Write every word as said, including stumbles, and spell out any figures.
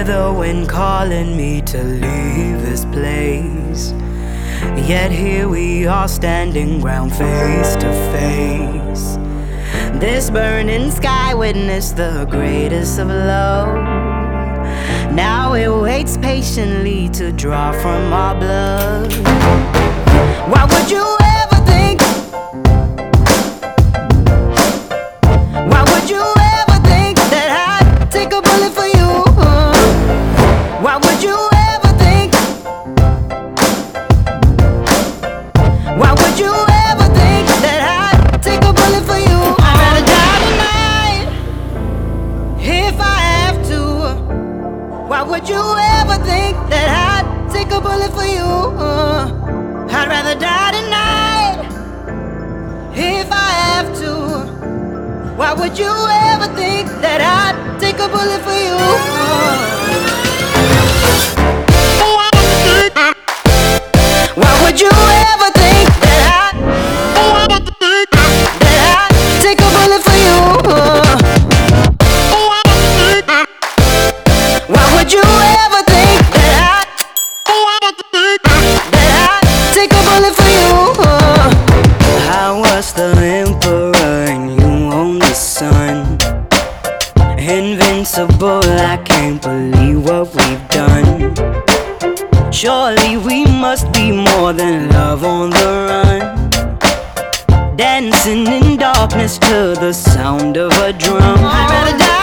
hear the wind calling me to leave this place. Yet here we are standing ground face to face. This burning sky witnessed the greatest of love. Now it waits patiently to draw from our blood. Why would you ever think? Why would you ever think that I'd take a bullet for you? Why would you ever think? Why would you ever think that I'd take a bullet for you? I'd rather die tonight if I have to. Why would you ever think that I'd take a bullet for you? I'd rather die tonight if I have to. Why would you ever think that I'd take a bullet for you? Why would you ever think that I'd, that I'd take a bullet for you? Why would you ever think that I'd, that I'd take a bullet for you? I was the emperor and you own the sun. Invincible, I can't believe what we've done. Surely we must be more than love on the run, dancing in darkness to the sound of a drum. I'd rather die